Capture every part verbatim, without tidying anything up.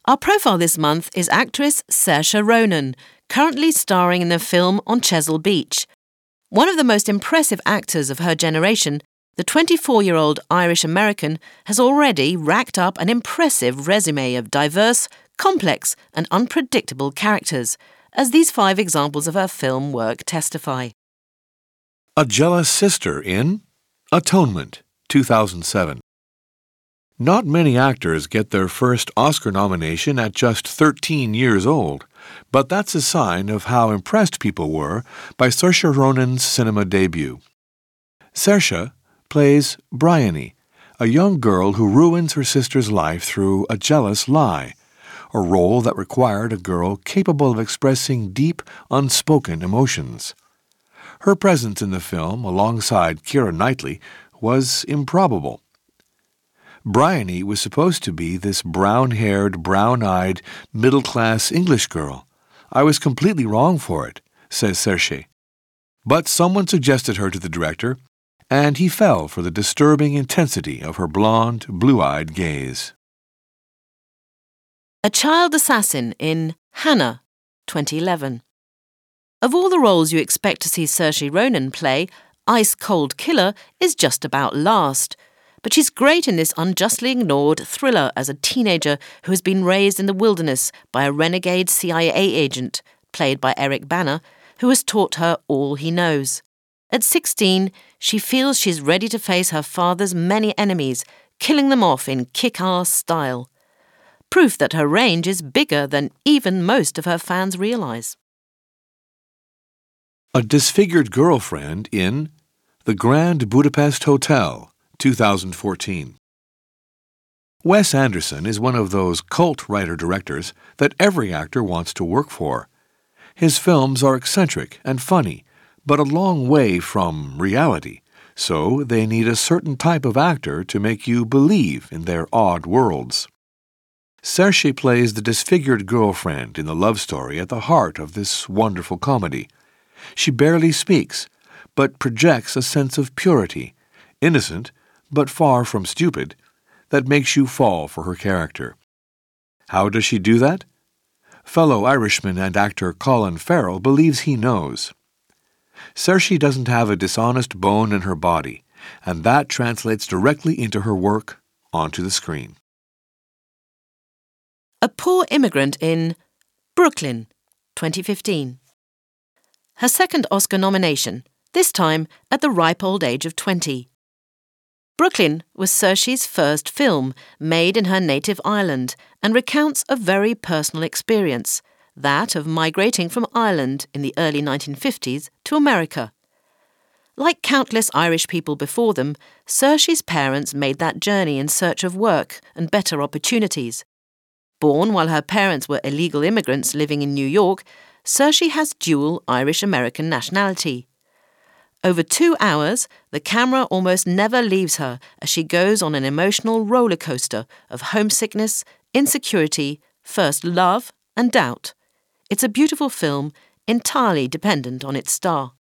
Our profile this month is actress Saoirse Ronan, currently starring in the film On Chesil Beach. One of the most impressive actors of her generation, the twenty-four-year-old Irish-American has already racked up an impressive resume of diverse, complex and unpredictable characters, as these five examples of her film work testify. A jealous sister in Atonement, two thousand seven. Not many actors get their first Oscar nomination at just thirteen years old, but that's a sign of how impressed people were by Saoirse Ronan's cinema debut. Saoirse plays Bryony, a young girl who ruins her sister's life through a jealous lie, a role that required a girl capable of expressing deep, unspoken emotions. Her presence in the film, alongside Keira Knightley, was improbable. Bryony was supposed to be this brown-haired, brown-eyed, middle-class English girl. I was completely wrong for it, says Saoirse. But someone suggested her to the director, and he fell for the disturbing intensity of her blonde, blue-eyed gaze. A child assassin in Hannah, twenty eleven. Of all the roles you expect to see Saoirse Ronan play, Ice Cold Killer is just about last. But she's great in this unjustly ignored thriller as a teenager who has been raised in the wilderness by a renegade C I A agent, played by Eric Bana, who has taught her all he knows. At sixteen, she feels she's ready to face her father's many enemies, killing them off in kick-ass style. Proof that her range is bigger than even most of her fans realise. A disfigured girlfriend in The Grand Budapest Hotel, two thousand fourteen. Wes Anderson is one of those cult writer-directors that every actor wants to work for. His films are eccentric and funny, but a long way from reality, so they need a certain type of actor to make you believe in their odd worlds. Saoirse plays the disfigured girlfriend in the love story at the heart of this wonderful comedy. She barely speaks, but projects a sense of purity, innocent, but far from stupid, that makes you fall for her character. How does she do that? Fellow Irishman and actor Colin Farrell believes he knows. Saoirse doesn't have a dishonest bone in her body, and that translates directly into her work onto the screen. A poor immigrant in Brooklyn, twenty fifteen. Her second Oscar nomination, this time at the ripe old age of twenty. Brooklyn was Saoirse's first film, made in her native Ireland, and recounts a very personal experience, that of migrating from Ireland in the early nineteen fifties to America. Like countless Irish people before them, Saoirse's parents made that journey in search of work and better opportunities. Born while her parents were illegal immigrants living in New York, Saoirse has dual Irish-American nationality. Over two hours, the camera almost never leaves her as she goes on an emotional roller coaster of homesickness, insecurity, first love and doubt. It's a beautiful film, entirely dependent on its star.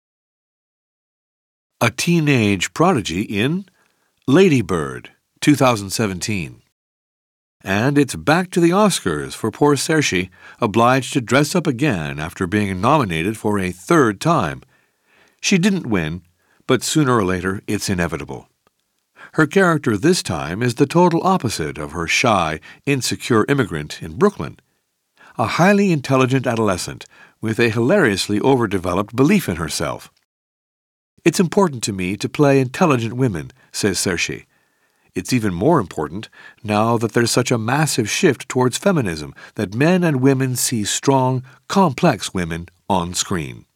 A teenage prodigy in Lady Bird, two thousand seventeen. And it's back to the Oscars for poor Saoirse, obliged to dress up again after being nominated for a third time. She didn't win, but sooner or later it's inevitable. Her character this time is the total opposite of her shy, insecure immigrant in Brooklyn. A highly intelligent adolescent with a hilariously overdeveloped belief in herself. It's important to me to play intelligent women, says Saoirse. It's even more important now that there's such a massive shift towards feminism that men and women see strong, complex women on screen.